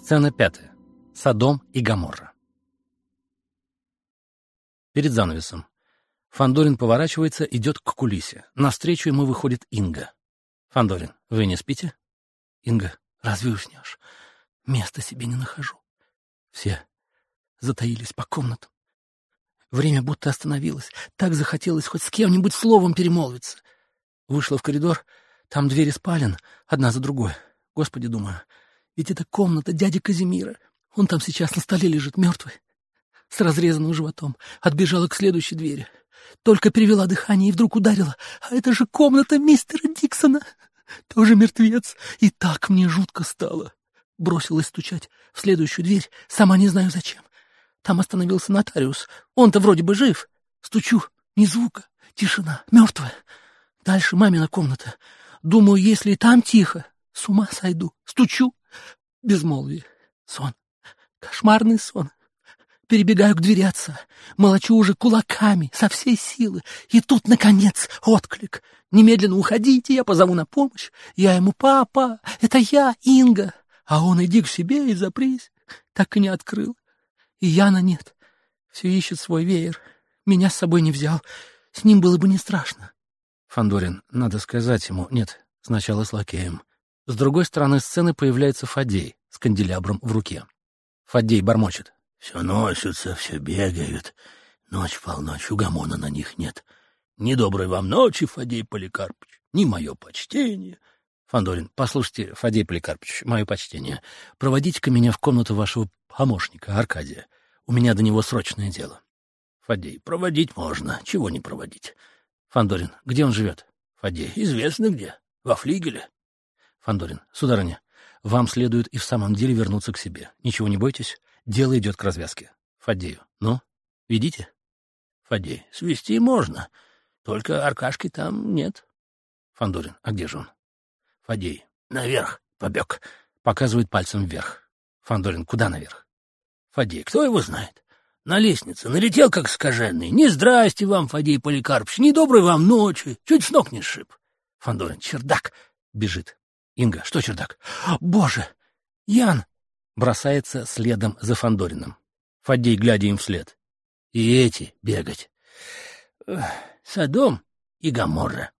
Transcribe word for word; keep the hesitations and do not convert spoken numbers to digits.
Сцена пятая. Содом и Гоморра. Перед занавесом. Фандорин поворачивается, идет к кулисе. Навстречу ему выходит Инга. Фандорин: вы не спите? Инга: разве уснешь? Места себе не нахожу. Все затаились по комнатам. Время будто остановилось. Так захотелось хоть с кем-нибудь словом перемолвиться. Вышла в коридор. Там двери спален, одна за другой. Господи, думаю, ведь это комната дяди Казимира. Он там сейчас на столе лежит мертвый, с разрезанным животом. Отбежала к следующей двери. Только перевела дыхание и вдруг ударила. А это же комната мистера Диксона. Тоже мертвец. И так мне жутко стало. Бросилась стучать в следующую дверь, сама не знаю зачем. Там остановился нотариус. Он-то вроде бы жив. Стучу, ни звука, тишина, мертвая. Дальше мамина комната. Думаю, если там тихо, с ума сойду. Стучу. Безмолвие. Сон. Кошмарный сон. Перебегаю к двери отца. Молочу уже кулаками, со всей силы. И тут, наконец, отклик. Немедленно уходите, я позову на помощь. Я ему: папа, это я, Инга. А он: иди к себе и запрись. Так и не открыл. И Яна нет. Все ищет свой веер. Меня с собой не взял. С ним было бы не страшно. Фандорин: надо сказать ему. Нет, сначала с лакеем. С другой стороны сцены появляется Фадей с канделябром в руке. Фадей бормочет: все носятся, все бегают. Ночь в полночь, угомона на них нет. Ни доброй вам ночи, Фадей Поликарпыч, ни мое почтение. Фандорин: послушайте, Фадей Поликарпыч, мое почтение. Проводите-ка меня в комнату вашего помощника, Аркадия. У меня до него срочное дело. Фадей: проводить можно, чего не проводить. Фандорин: где он живет? Фадей: известно где, во флигеле. Фандорин: сударыня, вам следует и в самом деле вернуться к себе. Ничего не бойтесь, дело идет к развязке. Фадею: ну, ведите. Фадей: свести можно, только Аркашки там нет. Фандорин: а где же он? Фадей: наверх побег. Показывает пальцем вверх. Фандорин: куда наверх? Фадей: кто его знает? На лестнице налетел, как скаженный. Не здрасте вам, Фадей Поликарпыч, не доброй вам ночи. Чуть с ног не сшиб. Фандорин: чердак. Бежит. Инга: что чердак? Боже! Ян! Бросается следом за Фандориным. Фадей, глядя им вслед: и эти бегать. Содом и Гоморра.